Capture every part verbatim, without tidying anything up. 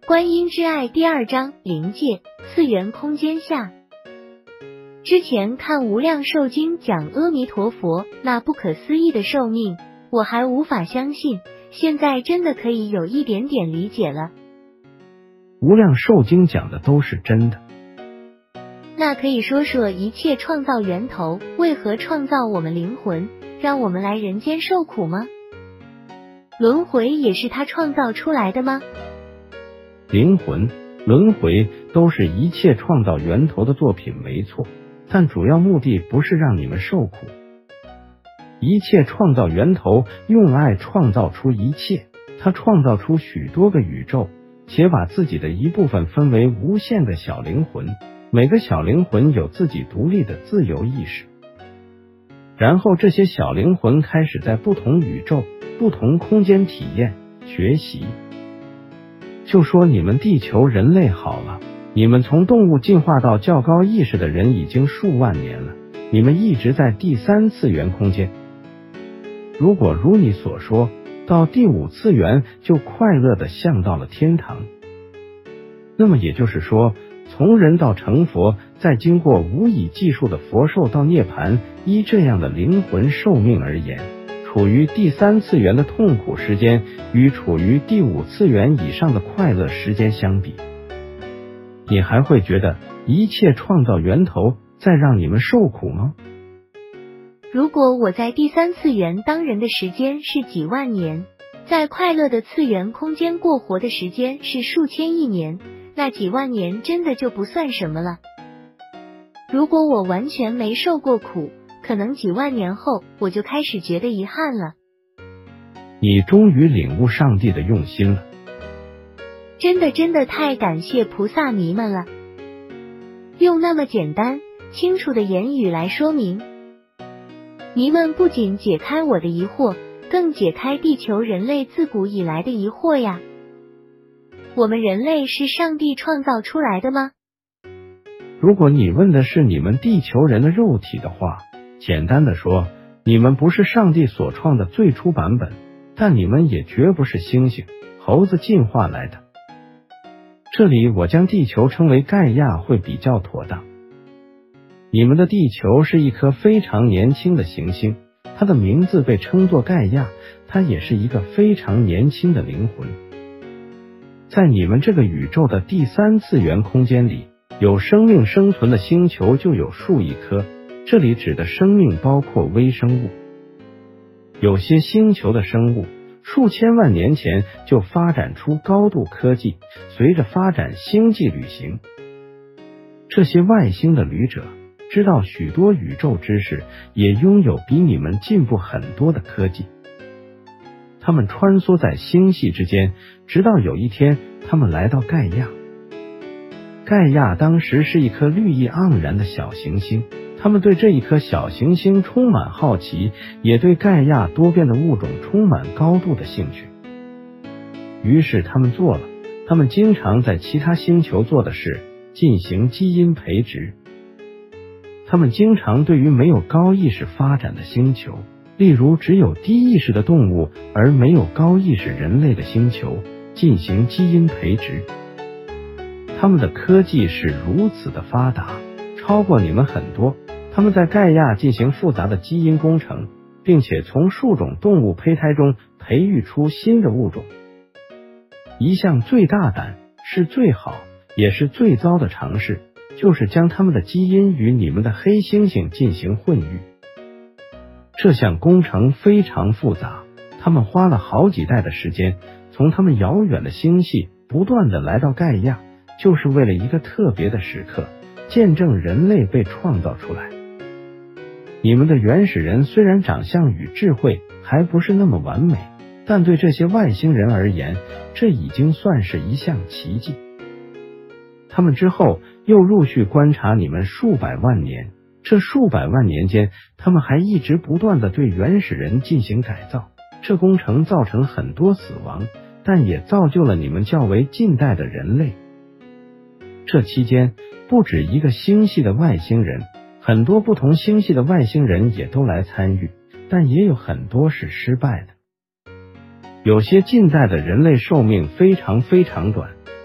观音之爱第二章灵界次元空间下。之前看《无量寿经》讲阿弥陀佛那不可思议的寿命，我还无法相信，现在真的可以有一点点理解了。 无量寿经讲的都是真的。 那可以说说一切创造源头为何创造我们灵魂，让我们来人间受苦吗？轮回也是他创造出来的吗？ 灵魂、轮回都是一切创造源头的作品，没错，但主要目的不是让你们受苦。一切创造源头用爱创造出一切，他创造出许多个宇宙，且把自己的一部分分为无限个小灵魂，每个小灵魂有自己独立的自由意识。然后这些小灵魂开始在不同宇宙、不同空间体验、学习。就说你们地球人类好了，你们从动物进化到较高意识的人已经数万年了，你们一直在第三次元空间。如果如你所说，到第五次元就快乐地降到了天堂，那么也就是说，从人到成佛，再经过无以计数的佛寿到涅槃，依这样的灵魂寿命而言，处于第三次元的痛苦时间与处于第五次元以上的快乐时间相比，你还会觉得一切创造源头在让你们受苦吗？ 如果我在第三次元当人的时间是几万年，在快乐的次元空间过活的时间是数千亿年，那几万年真的就不算什么了。如果我完全没受过苦，可能几万年后我就开始觉得遗憾了。 你终于领悟上帝的用心了。 真的真的太感谢菩萨迷们了，用那么简单清楚的言语来说明。迷们不仅解开我的疑惑，更解开地球人类自古以来的疑惑呀。我们人类是上帝创造出来的吗？ 如果你问的是你们地球人的肉体的话，简单的说，你们不是上帝所创的最初版本，但你们也绝不是猩猩、猴子进化来的。这里我将地球称为盖亚会比较妥当。你们的地球是一颗非常年轻的行星，它的名字被称作盖亚，它也是一个非常年轻的灵魂。在你们这个宇宙的第三次元空间里，有生命生存的星球就有数亿颗，这里指的生命包括微生物。有些星球的生物数千万年前就发展出高度科技，随着发展星际旅行。这些外星的旅者知道许多宇宙知识，也拥有比你们进步很多的科技。他们穿梭在星系之间，直到有一天他们来到盖亚。盖亚当时是一颗绿意盎然的小行星，他们对这一颗小行星充满好奇，也对盖亚多变的物种充满高度的兴趣。于是他们做了他们经常在其他星球做的事，进行基因培植。他们经常对于没有高意识发展的星球，例如只有低意识的动物而没有高意识人类的星球，进行基因培植。他们的科技是如此的发达，超过你们很多。他们在盖亚进行复杂的基因工程，并且从数种动物胚胎中培育出新的物种。一项最大胆、是最好也是最糟的尝试，就是将他们的基因与你们的黑猩猩进行混育。这项工程非常复杂，他们花了好几代的时间，从他们遥远的星系不断地来到盖亚，就是为了一个特别的时刻，见证人类被创造出来。你们的原始人虽然长相与智慧还不是那么完美，但对这些外星人而言，这已经算是一项奇迹。他们之后又陆续观察你们数百万年，这数百万年间，他们还一直不断地对原始人进行改造。这工程造成很多死亡，但也造就了你们较为近代的人类。这期间，不止一个星系的外星人，很多不同星系的外星人也都来参与，但也有很多是失败的。有些近代的人类寿命非常非常短，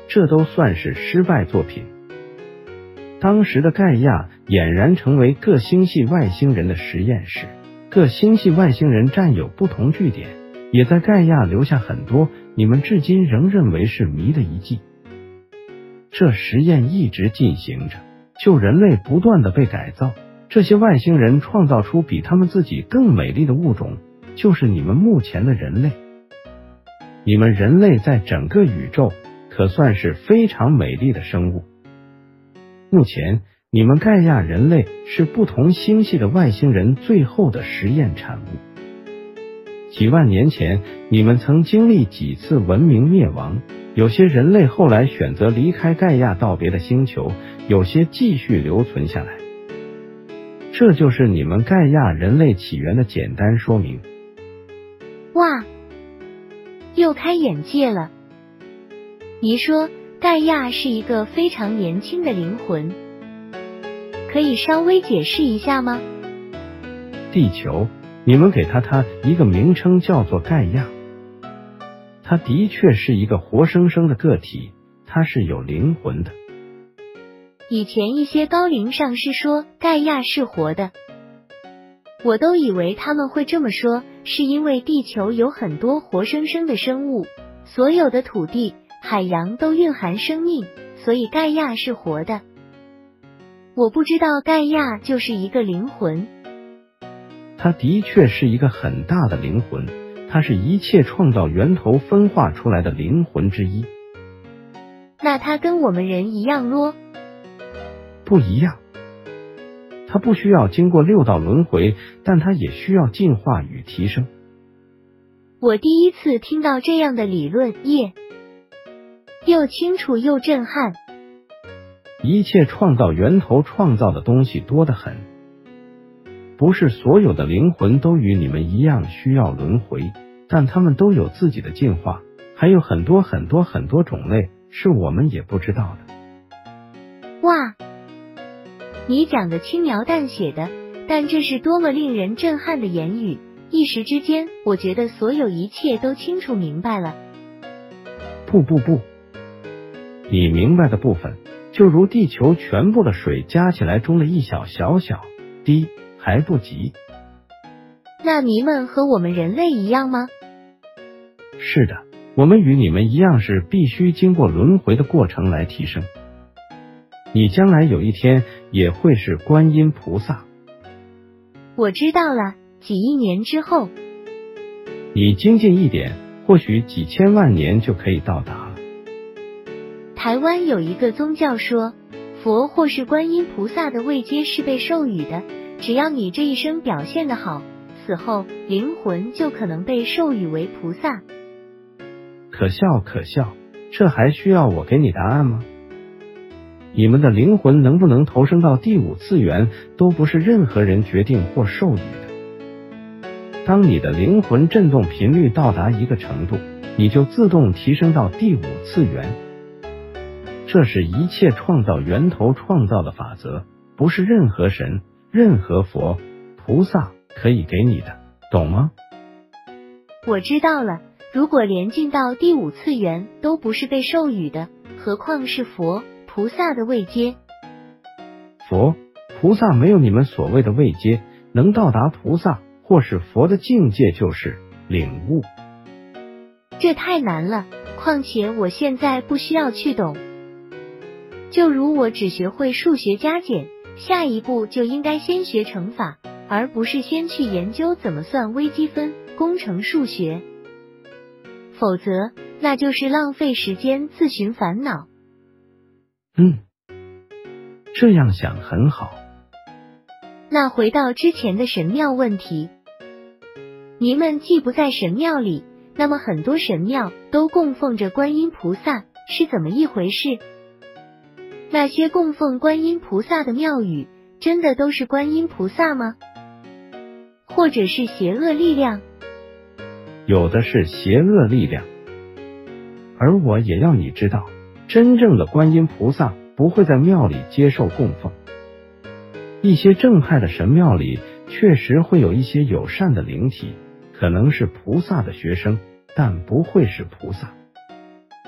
这都算是失败作品。当时的盖亚俨然成为各星系外星人的实验室，各星系外星人占有不同据点，也在盖亚留下很多你们至今仍认为是谜的遗迹。这实验一直进行着，就人类不断的被改造，这些外星人创造出比他们自己更美丽的物种，就是你们目前的人类。你们人类在整个宇宙可算是非常美丽的生物。目前你们盖亚人类是不同星系的外星人最后的实验产物。几万年前，你们曾经历几次文明灭亡，有些人类后来选择离开盖亚到别的星球，有些继续留存下来。这就是你们盖亚人类起源的简单说明。 哇，又开眼界了。你说盖亚是一个非常年轻的灵魂，可以稍微解释一下吗？ 地球，你们给它它一个名称叫做盖亚。它的确是一个活生生的个体，它是有灵魂的。 以前一些高龄上师说盖亚是活的，我都以为他们会这么说，是因为地球有很多活生生的生物，所有的土地、海洋都蕴含生命，所以盖亚是活的。我不知道盖亚就是一个灵魂。 它的确是一个很大的灵魂，它是一切创造源头分化出来的灵魂之一。 那它跟我们人一样咯？ 不一样。它不需要经过六道轮回，但它也需要进化与提升。 我第一次听到这样的理论，耶，又清楚又震撼。 一切创造源头创造的东西多得很，不是所有的灵魂都与你们一样需要轮回，但他们都有自己的进化，还有很多很多很多种类是我们也不知道的。 哇，你讲的轻描淡写的，但这是多么令人震撼的言语，一时之间我觉得所有一切都清楚明白了。 不不不，你明白的部分就如地球全部的水加起来中的一小小小滴还不及。 那迷们和我们人类一样吗？ 是的，我们与你们一样，是必须经过轮回的过程来提升。你将来有一天也会是观音菩萨。 我知道了，几亿年之后。 你精进一点，或许几千万年就可以到达了。 台湾有一个宗教说，佛或是观音菩萨的位阶是被授予的，只要你这一生表现得好，死后灵魂就可能被授予为菩萨。 可笑可笑，这还需要我给你答案吗？你们的灵魂能不能投生到第五次元，都不是任何人决定或授予的。当你的灵魂振动频率到达一个程度，你就自动提升到第五次元。这是一切创造源头创造的法则，不是任何神、任何佛、菩萨可以给你的，懂吗？ 我知道了，如果连进到第五次元都不是被授予的，何况是佛、菩萨的位阶？ 佛、菩萨没有你们所谓的位阶，能到达菩萨或是佛的境界就是领悟。 这太难了，况且我现在不需要去懂。就如我只学会数学加减，下一步就应该先学乘法，而不是先去研究怎么算微积分、工程数学。否则，那就是浪费时间自寻烦恼。 嗯，这样想很好。 那回到之前的神庙问题，你们既不在神庙里，那么很多神庙都供奉着观音菩萨，是怎么一回事？那些供奉观音菩萨的庙宇，真的都是观音菩萨吗？或者是邪恶力量？ 有的是邪恶力量，而我也要你知道，真正的观音菩萨不会在庙里接受供奉。一些正派的神庙里确实会有一些友善的灵体，可能是菩萨的学生，但不会是菩萨。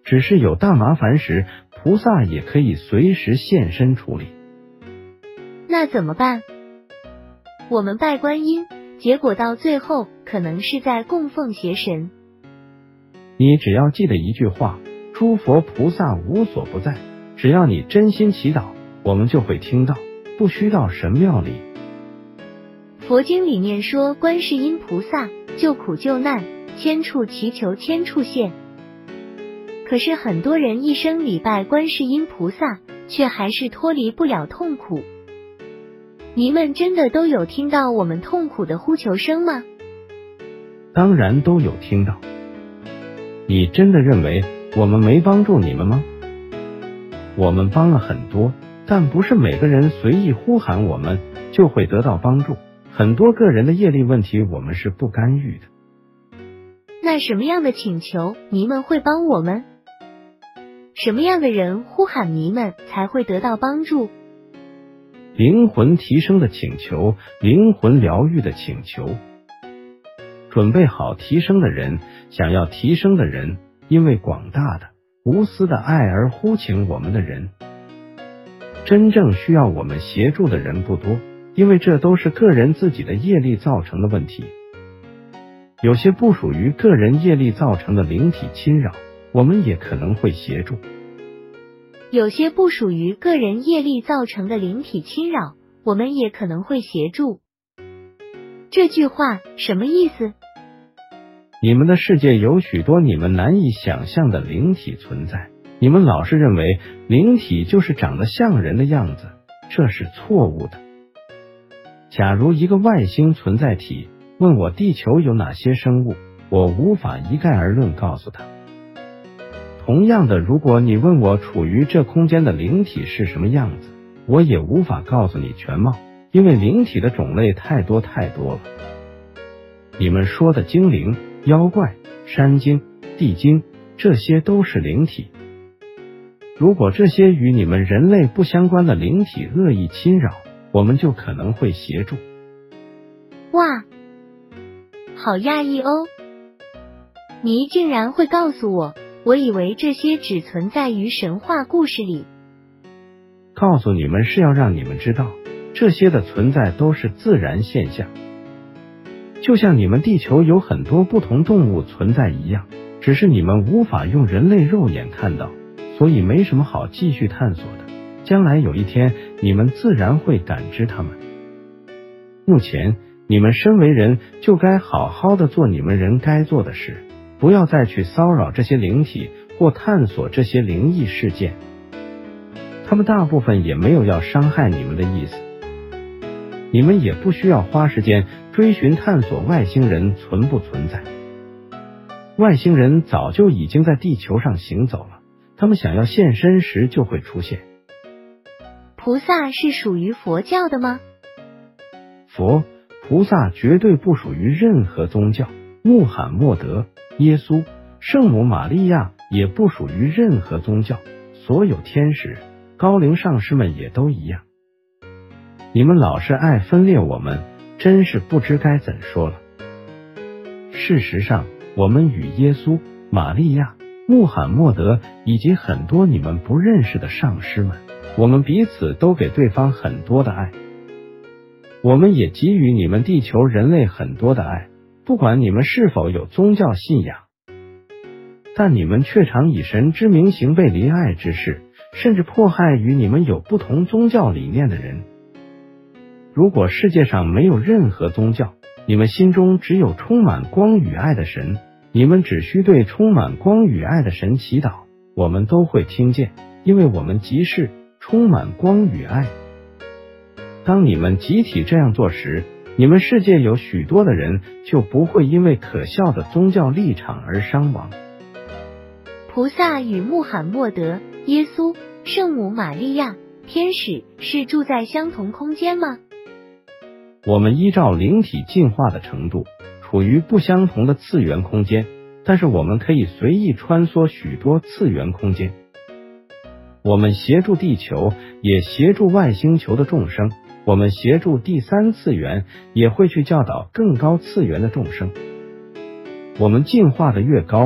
只是有大麻烦时，菩萨也可以随时现身处理。 那怎么办？我们拜观音，结果到最后可能是在供奉邪神。 你只要记得一句话，诸佛菩萨无所不在，只要你真心祈祷，我们就会听到，不需到神庙里。 佛经里面说观世音菩萨救苦救难，千处祈求千处现。可是很多人一生礼拜观世音菩萨，却还是脱离不了痛苦。你们真的都有听到我们痛苦的呼求声吗？ 当然都有听到。你真的认为我们没帮助你们吗？我们帮了很多，但不是每个人随意呼喊我们就会得到帮助。很多个人的业力问题，我们是不干预的。 那什么样的请求你们会帮我们？什么样的人呼喊你们才会得到帮助？ 灵魂提升的请求，灵魂疗愈的请求。准备好提升的人，想要提升的人，因为广大的无私的爱而呼请我们的人。真正需要我们协助的人不多，因为这都是个人自己的业力造成的问题。有些不属于个人业力造成的灵体侵扰，我们也可能会协助。 有些不属于个人业力造成的灵体侵扰，我们也可能会协助。这句话什么意思？ 你们的世界有许多你们难以想象的灵体存在，你们老是认为灵体就是长得像人的样子，这是错误的。假如一个外星存在体问我地球有哪些生物，我无法一概而论告诉他。同样的，如果你问我处于这空间的灵体是什么样子，我也无法告诉你全貌，因为灵体的种类太多太多了。你们说的精灵、妖怪、山精、地精，这些都是灵体。如果这些与你们人类不相关的灵体恶意侵扰，我们就可能会协助。 哇，好讶异哦！你竟然会告诉我，我以为这些只存在于神话故事里。 告诉你们是要让你们知道，这些的存在都是自然现象。就像你们地球有很多不同动物存在一样，只是你们无法用人类肉眼看到，所以没什么好继续探索的。将来有一天，你们自然会感知它们。目前，你们身为人，就该好好的做你们人该做的事，不要再去骚扰这些灵体或探索这些灵异事件。他们大部分也没有要伤害你们的意思。你们也不需要花时间追寻探索外星人存不存在。外星人早就已经在地球上行走了，他们想要现身时就会出现。 菩萨是属于佛教的吗？ 佛、菩萨绝对不属于任何宗教，穆罕默德、耶稣、圣母玛利亚也不属于任何宗教，所有天使、高龄上师们也都一样。你们老是爱分裂我们，真是不知该怎说了。事实上，我们与耶稣、玛利亚、穆罕默德以及很多你们不认识的上师们，我们彼此都给对方很多的爱。我们也给予你们地球人类很多的爱，不管你们是否有宗教信仰，但你们却常以神之名行背离爱之事，甚至迫害与你们有不同宗教理念的人。如果世界上没有任何宗教，你们心中只有充满光与爱的神，你们只需对充满光与爱的神祈祷，我们都会听见，因为我们即是充满光与爱。当你们集体这样做时，你们世界有许多的人就不会因为可笑的宗教立场而伤亡。 菩萨与穆罕默德、耶稣、圣母玛利亚、天使是住在相同空间吗？ 我们依照灵体进化的程度，处于不相同的次元空间，但是我们可以随意穿梭许多次元空间。我们协助地球，也协助外星球的众生，我们协助第三次元，也会去教导更高次元的众生。我们进化的越高，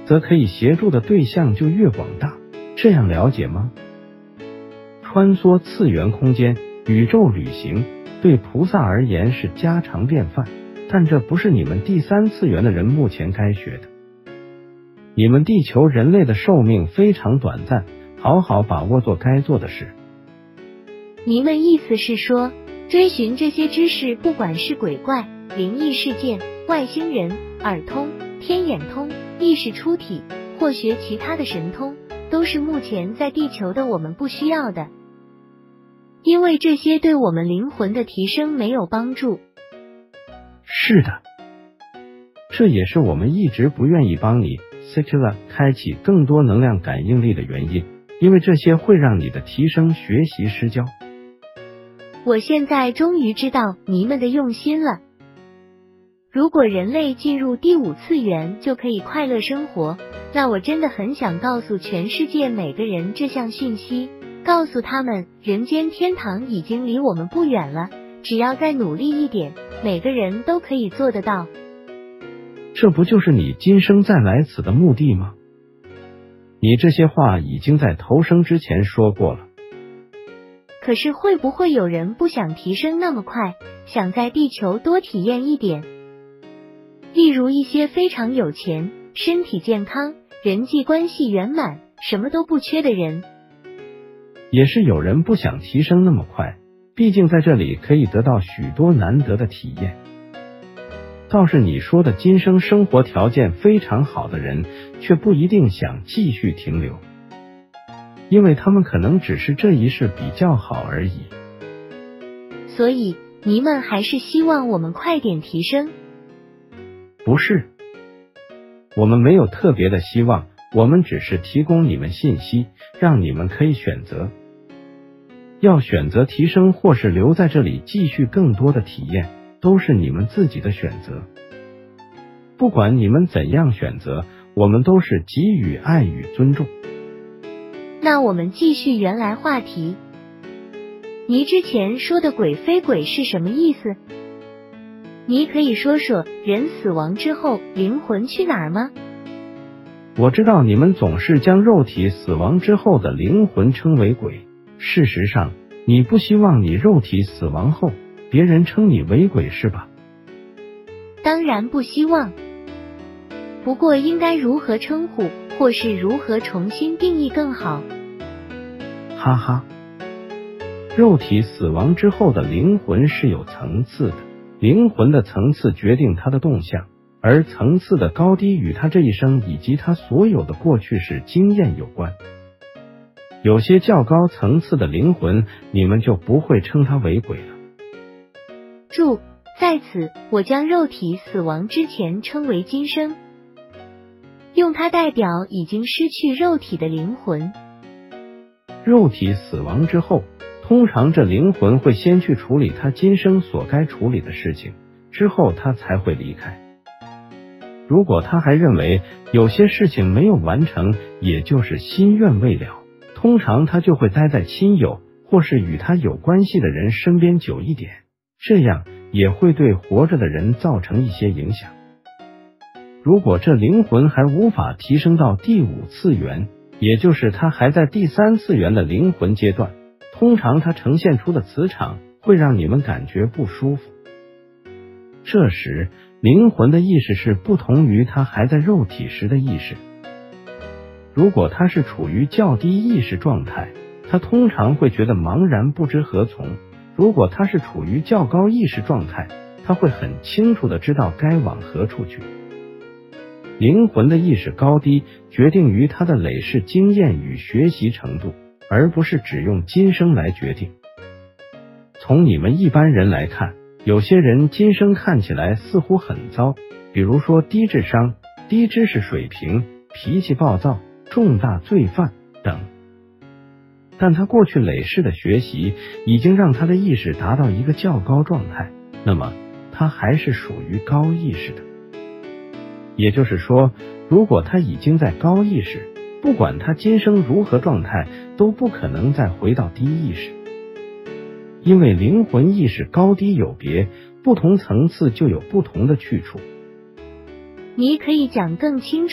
则可以协助的对象就越广大，这样了解吗？穿梭次元空间，宇宙旅行对菩萨而言是家常便饭，但这不是你们第三次元的人目前该学的。你们地球人类的寿命非常短暂，好好把握做该做的事。 你们意思是说，追寻这些知识，不管是鬼怪、灵异事件、外星人、耳通、天眼通、意识出体，或学其他的神通，都是目前在地球的我们不需要的，因为这些对我们灵魂的提升没有帮助。 是的，这也是我们一直不愿意帮你 Secular 开启更多能量感应力的原因，因为这些会让你的提升学习失焦。 我现在终于知道你们的用心了。如果人类进入第五次元就可以快乐生活，那我真的很想告诉全世界每个人这项讯息，告诉他们人间天堂已经离我们不远了，只要再努力一点，每个人都可以做得到。 这不就是你今生再来此的目的吗？你这些话已经在投生之前说过了。 可是会不会有人不想提升那么快，想在地球多体验一点？例如一些非常有钱、身体健康、人际关系圆满、什么都不缺的人。 也是有人不想提升那么快，毕竟在这里可以得到许多难得的体验。倒是你说的今生生活条件非常好的人，却不一定想继续停留，因为他们可能只是这一世比较好而已。 所以你们还是希望我们快点提升？ 不是，我们没有特别的希望，我们只是提供你们信息，让你们可以选择，要选择提升或是留在这里继续更多的体验，都是你们自己的选择。不管你们怎样选择，我们都是给予爱与尊重。 那我们继续原来话题。你之前说的鬼非鬼是什么意思？你可以说说人死亡之后灵魂去哪儿吗？ 我知道你们总是将肉体死亡之后的灵魂称为鬼，事实上你不希望你肉体死亡后别人称你为鬼是吧？ 当然不希望，不过应该如何称呼或是如何重新定义更好？ 哈哈，肉体死亡之后的灵魂是有层次的，灵魂的层次决定它的动向，而层次的高低与他这一生以及他所有的过去式经验有关。有些较高层次的灵魂，你们就不会称它为鬼了。 注：在此，我将肉体死亡之前称为今生，用它代表已经失去肉体的灵魂。 肉体死亡之后，通常这灵魂会先去处理他今生所该处理的事情，之后他才会离开。如果他还认为有些事情没有完成，也就是心愿未了，通常他就会待在亲友或是与他有关系的人身边久一点，这样也会对活着的人造成一些影响。如果这灵魂还无法提升到第五次元，也就是他还在第三次元的灵魂阶段，通常他呈现出的磁场会让你们感觉不舒服。这时灵魂的意识是不同于他还在肉体时的意识。如果他是处于较低意识状态，他通常会觉得茫然不知何从；如果他是处于较高意识状态，他会很清楚地知道该往何处去。灵魂的意识高低决定于他的累世经验与学习程度，而不是只用今生来决定。从你们一般人来看，有些人今生看起来似乎很糟，比如说低智商、低知识水平、脾气暴躁、重大罪犯等，但他过去累世的学习已经让他的意识达到一个较高状态，那么他还是属于高意识的。也就是说，如果他已经在高意识，不管他今生如何状态，都不可能再回到低意识。因为灵魂意识高低有别，不同层次就有不同的去处。 你可以讲更清楚，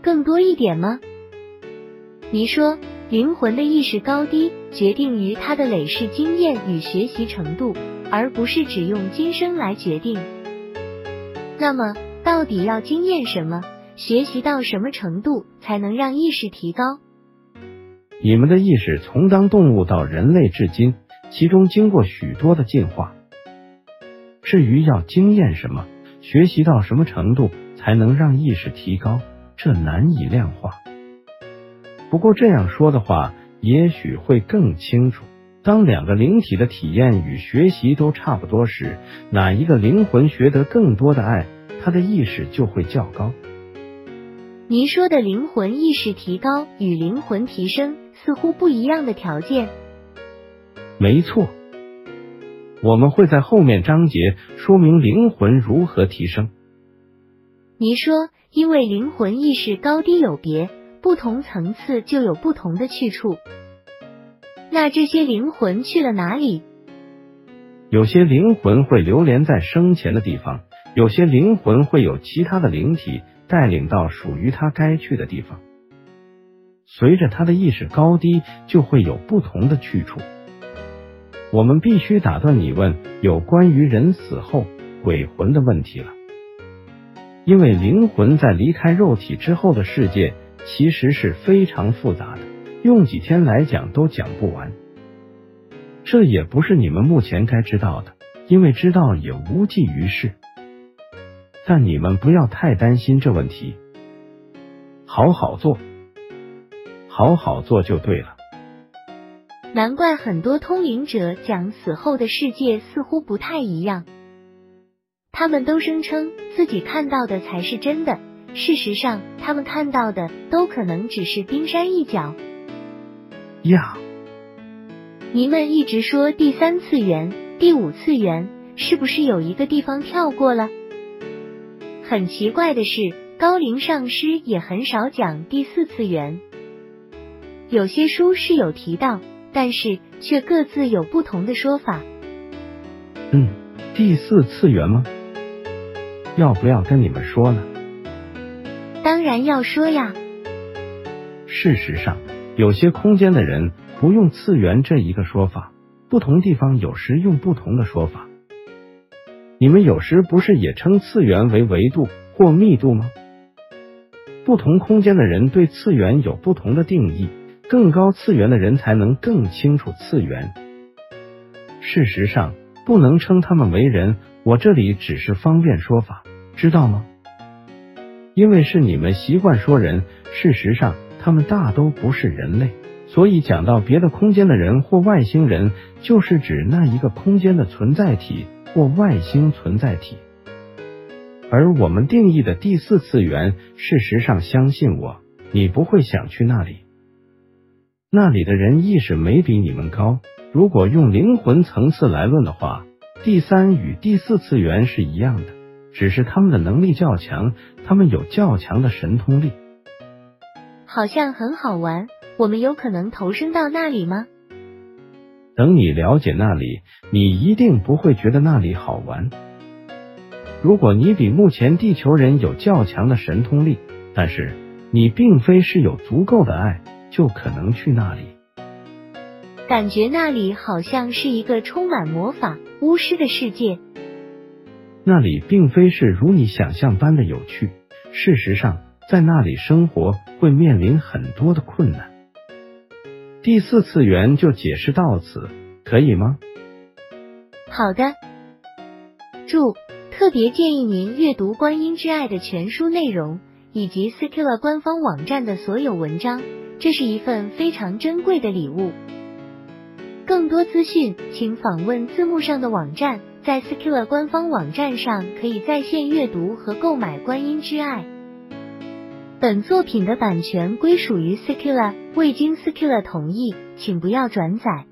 更多一点吗？你说，灵魂的意识高低决定于它的累世经验与学习程度，而不是只用今生来决定。那么，到底要经验什么，学习到什么程度，才能让意识提高？ 你们的意识从当动物到人类至今，其中经过许多的进化。至于要经验什么，学习到什么程度才能让意识提高，这难以量化。不过这样说的话，也许会更清楚。当两个灵体的体验与学习都差不多时，哪一个灵魂学得更多的爱，他的意识就会较高。 您说的灵魂意识提高与灵魂提升似乎不一样的条件。 没错，我们会在后面章节说明灵魂如何提升。 您说，因为灵魂意识高低有别，不同层次就有不同的去处。那这些灵魂去了哪里？ 有些灵魂会流连在生前的地方，有些灵魂会有其他的灵体带领到属于他该去的地方。随着他的意识高低，就会有不同的去处。我们必须打断你问有关于人死后鬼魂的问题了，因为灵魂在离开肉体之后的世界其实是非常复杂的，用几天来讲都讲不完。这也不是你们目前该知道的，因为知道也无济于事。但你们不要太担心这问题，好好做，好好做就对了。 难怪很多通灵者讲死后的世界似乎不太一样，他们都声称自己看到的才是真的，事实上他们看到的都可能只是冰山一角。 呀， 你们一直说第三次元、第五次元，是不是有一个地方跳过了？很奇怪的是，高龄上师也很少讲第四次元，有些书是有提到，但是却各自有不同的说法。 嗯，第四次元吗？要不要跟你们说呢？ 当然要说呀。 事实上，有些空间的人不用次元这一个说法，不同地方有时用不同的说法。你们有时不是也称次元为维度或密度吗？不同空间的人对次元有不同的定义，更高次元的人才能更清楚次元。事实上，不能称他们为人，我这里只是方便说法，知道吗？因为是你们习惯说人，事实上他们大都不是人类，所以讲到别的空间的人或外星人，就是指那一个空间的存在体或外星存在体。而我们定义的第四次元，事实上相信我，你不会想去那里。那里的人意识没比你们高，如果用灵魂层次来论的话，第三与第四次元是一样的，只是他们的能力较强，他们有较强的神通力。 好像很好玩，我们有可能投身到那里吗？ 等你了解那里，你一定不会觉得那里好玩。如果你比目前地球人有较强的神通力，但是你并非是有足够的爱，就可能去那里。 感觉那里好像是一个充满魔法、巫师的世界。 那里并非是如你想象般的有趣，事实上，在那里生活会面临很多的困难。第四次元就解释到此，可以吗？ 好的。注：特别建议您阅读《观音之爱》的全书内容，以及 Secular 官方网站的所有文章，这是一份非常珍贵的礼物。更多资讯，请访问字幕上的网站，在 Secular 官方网站上可以在线阅读和购买《观音之爱》。本作品的版权归属于 Secular， 未经 Secular 同意，请不要转载。